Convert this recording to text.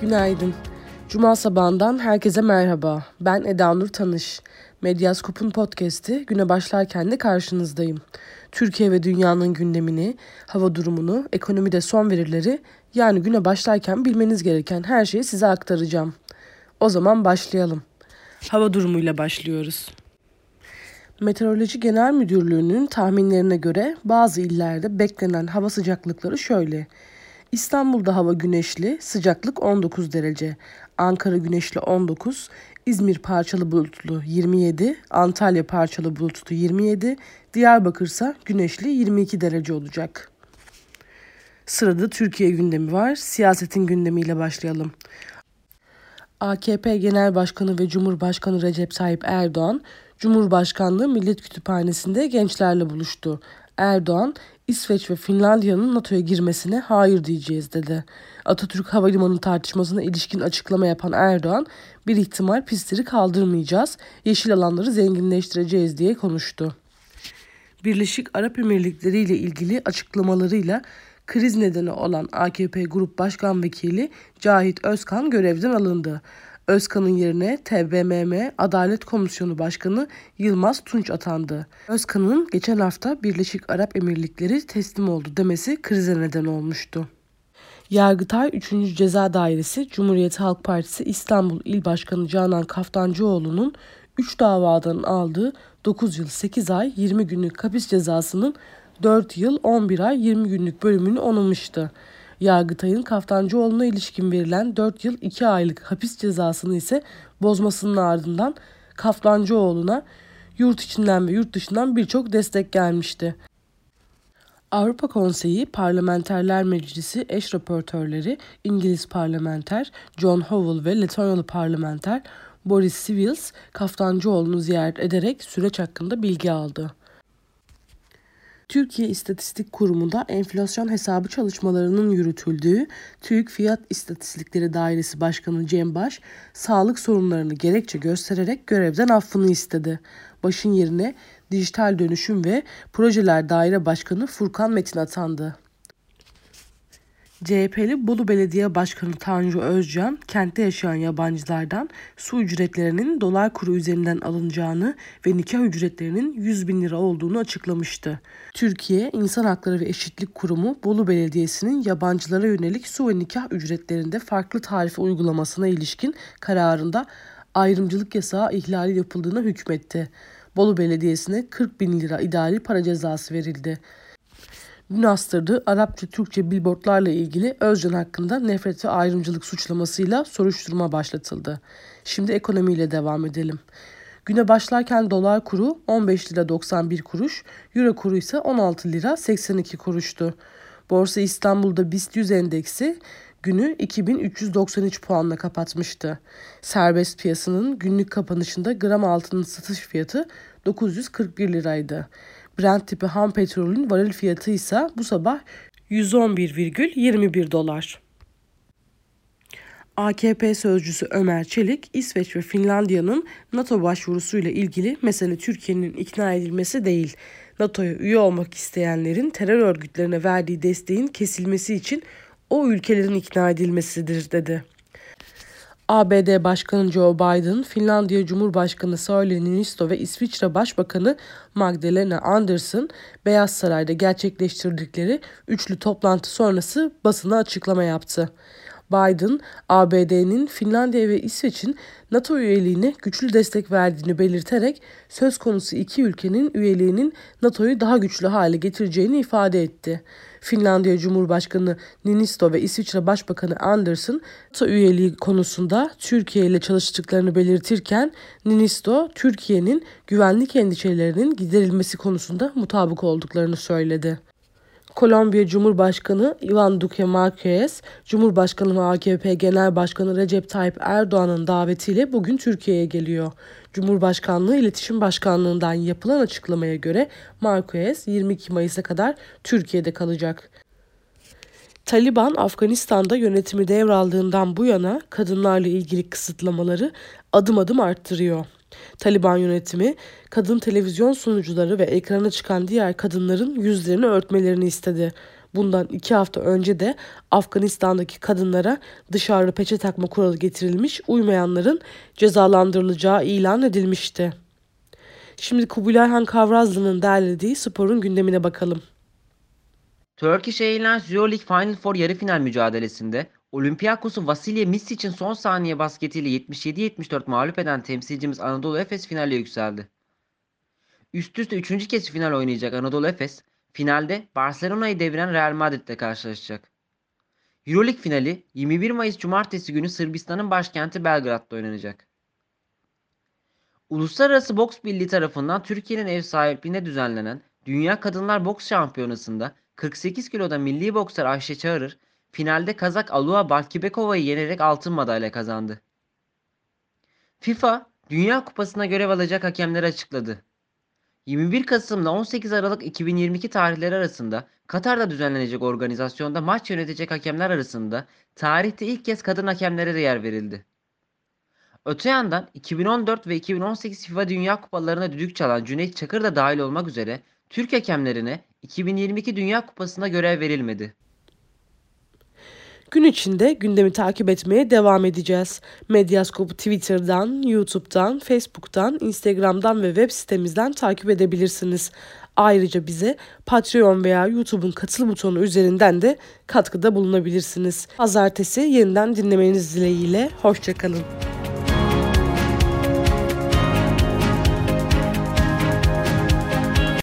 Günaydın. Cuma sabahından herkese merhaba. Ben Eda Nur Tanış. Medyaskop'un podcast'i güne başlarken de karşınızdayım. Türkiye ve dünyanın gündemini, hava durumunu, ekonomide son verileri, yani güne başlarken bilmeniz gereken her şeyi size aktaracağım. O zaman başlayalım. Hava durumuyla başlıyoruz. Meteoroloji Genel Müdürlüğü'nün tahminlerine göre bazı illerde beklenen hava sıcaklıkları şöyle. İstanbul'da hava güneşli, sıcaklık 19 derece. Ankara güneşli 19, İzmir parçalı bulutlu 27, Antalya parçalı bulutlu 27, Diyarbakır ise güneşli 22 derece olacak. Sırada Türkiye gündemi var. Siyasetin gündemiyle başlayalım. AKP Genel Başkanı ve Cumhurbaşkanı Recep Tayyip Erdoğan, Cumhurbaşkanlığı Millet Kütüphanesi'nde gençlerle buluştu. Erdoğan, İsveç ve Finlandiya'nın NATO'ya girmesine hayır diyeceğiz dedi. Atatürk Havalimanı tartışmasına ilişkin açıklama yapan Erdoğan, bir ihtimal pistleri kaldırmayacağız, yeşil alanları zenginleştireceğiz diye konuştu. Birleşik Arap Emirlikleri ile ilgili açıklamalarıyla kriz nedeni olan AKP Grup Başkan Vekili Cahit Özkan görevden alındı. Özkan'ın yerine TBMM Adalet Komisyonu Başkanı Yılmaz Tunç atandı. Özkan'ın geçen hafta Birleşik Arap Emirlikleri teslim oldu demesi krize neden olmuştu. Yargıtay 3. Ceza Dairesi Cumhuriyet Halk Partisi İstanbul İl Başkanı Canan Kaftancıoğlu'nun 3 davadan aldığı 9 yıl 8 ay 20 günlük hapis cezasının 4 yıl 11 ay 20 günlük bölümünü onamıştı. Yargıtay'ın Kaftancıoğlu'na ilişkin verilen 4 yıl 2 aylık hapis cezasını ise bozmasının ardından Kaftancıoğlu'na yurt içinden ve yurt dışından birçok destek gelmişti. Avrupa Konseyi Parlamenterler Meclisi eş raportörleri İngiliz parlamenter John Howell ve Letonyalı parlamenter Boris Sivils Kaftancıoğlu'nu ziyaret ederek süreç hakkında bilgi aldı. Türkiye İstatistik Kurumu'nda enflasyon hesabı çalışmalarının yürütüldüğü TÜİK Fiyat İstatistikleri Dairesi Başkanı Cem Baş, sağlık sorunlarını gerekçe göstererek görevden affını istedi. Baş'ın yerine Dijital Dönüşüm ve Projeler Daire Başkanı Furkan Metin atandı. CHP'li Bolu Belediye Başkanı Tanju Özcan, kentte yaşayan yabancılardan su ücretlerinin dolar kuru üzerinden alınacağını ve nikah ücretlerinin 100.000 lira olduğunu açıklamıştı. Türkiye İnsan Hakları ve Eşitlik Kurumu, Bolu Belediyesi'nin yabancılara yönelik su ve nikah ücretlerinde farklı tarife uygulamasına ilişkin kararında ayrımcılık yasağı ihlali yapıldığına hükmetti. Bolu Belediyesi'ne 40.000 lira idari para cezası verildi. Dün astırdığı Arapça-Türkçe billboardlarla ilgili Özcan hakkında nefret ve ayrımcılık suçlamasıyla soruşturma başlatıldı. Şimdi ekonomiyle devam edelim. Güne başlarken dolar kuru 15 lira 91 kuruş, euro kuru ise 16 lira 82 kuruştu. Borsa İstanbul'da BIST 100 endeksi günü 2393 puanla kapatmıştı. Serbest piyasanın günlük kapanışında gram altının satış fiyatı 941 liraydı. Brent tipi ham petrolün varil fiyatı ise bu sabah 111,21 dolar. AKP sözcüsü Ömer Çelik, İsveç ve Finlandiya'nın NATO başvurusuyla ilgili mesele Türkiye'nin ikna edilmesi değil, NATO'ya üye olmak isteyenlerin terör örgütlerine verdiği desteğin kesilmesi için o ülkelerin ikna edilmesidir dedi. ABD Başkanı Joe Biden, Finlandiya Cumhurbaşkanı Sauli Niinisto ve İsviçre Başbakanı Magdalena Andersson, Beyaz Saray'da gerçekleştirdikleri üçlü toplantı sonrası basına açıklama yaptı. Biden, ABD'nin Finlandiya ve İsveç'in NATO üyeliğine güçlü destek verdiğini belirterek söz konusu iki ülkenin üyeliğinin NATO'yu daha güçlü hale getireceğini ifade etti. Finlandiya Cumhurbaşkanı Niinisto ve İsviçre Başbakanı Andersson, NATO üyeliği konusunda Türkiye ile çalıştıklarını belirtirken Niinisto, Türkiye'nin güvenlik endişelerinin giderilmesi konusunda mutabık olduklarını söyledi. Kolombiya Cumhurbaşkanı Ivan Duque Marquez, Cumhurbaşkanı ve AKP Genel Başkanı Recep Tayyip Erdoğan'ın davetiyle bugün Türkiye'ye geliyor. Cumhurbaşkanlığı İletişim Başkanlığı'ndan yapılan açıklamaya göre Marquez 22 Mayıs'a kadar Türkiye'de kalacak. Taliban, Afganistan'da yönetimi devraldığından bu yana kadınlarla ilgili kısıtlamaları adım adım arttırıyor. Taliban yönetimi, kadın televizyon sunucuları ve ekrana çıkan diğer kadınların yüzlerini örtmelerini istedi. Bundan 2 hafta önce de Afganistan'daki kadınlara dışarıda peçe takma kuralı getirilmiş, uymayanların cezalandırılacağı ilan edilmişti. Şimdi Kubilay Han Kavrazlı'nın derlediği sporun gündemine bakalım. Turkish Airlines Euroleague Final Four yarı final mücadelesinde Olympiakos'u Vasilya Misic'in son saniye basketiyle 77-74 mağlup eden temsilcimiz Anadolu Efes finale yükseldi. Üst üste 3. kez final oynayacak Anadolu Efes, finalde Barcelona'yı deviren Real Madrid'le karşılaşacak. Euroleague finali 21 Mayıs Cumartesi günü Sırbistan'ın başkenti Belgrad'da oynanacak. Uluslararası Boks Birliği tarafından Türkiye'nin ev sahipliğinde düzenlenen Dünya Kadınlar Boks Şampiyonası'nda 48 kiloda milli boksör Ayşe Çağırır, finalde Kazak Alua Balkibekova'yı yenerek altın madalya kazandı. FIFA, Dünya Kupası'na görev alacak hakemleri açıkladı. 21 Kasım'la 18 Aralık 2022 tarihleri arasında Katar'da düzenlenecek organizasyonda maç yönetecek hakemler arasında tarihte ilk kez kadın hakemlere de yer verildi. Öte yandan 2014 ve 2018 FIFA Dünya Kupalarına düdük çalan Cüneyt Çakır da dahil olmak üzere Türk hakemlerine 2022 Dünya Kupası'nda görev verilmedi. Gün içinde gündemi takip etmeye devam edeceğiz. Medyaskop'u Twitter'dan, YouTube'dan, Facebook'tan, Instagram'dan ve web sitemizden takip edebilirsiniz. Ayrıca bize Patreon veya YouTube'un katıl butonu üzerinden de katkıda bulunabilirsiniz. Pazartesi yeniden dinlemeniz dileğiyle. Hoşça kalın.